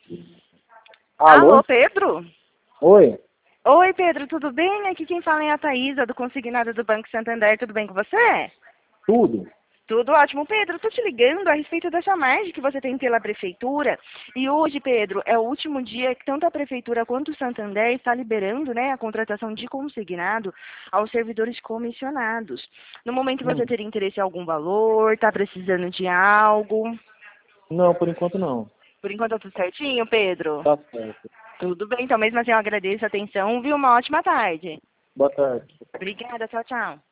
Alô? Alô, Pedro? Oi? Oi, Pedro, tudo bem? Aqui quem fala é a Thaísa, do Consignado do Banco Santander. Tudo bem com você? Tudo? Tudo ótimo, Pedro. Estou te ligando a respeito dessa margem que você tem pela Prefeitura. E hoje, Pedro, é o último dia que tanto a Prefeitura quanto o Santander está liberando, né, a contratação de consignado aos servidores comissionados. No momento você teria interesse em algum valor, está precisando de algo? Não, por enquanto não. Por enquanto tá tudo certinho, Pedro? Tá certo. Tudo bem, então mesmo assim eu agradeço a atenção, viu? Uma ótima tarde. Boa tarde. Obrigada, tchau, tchau.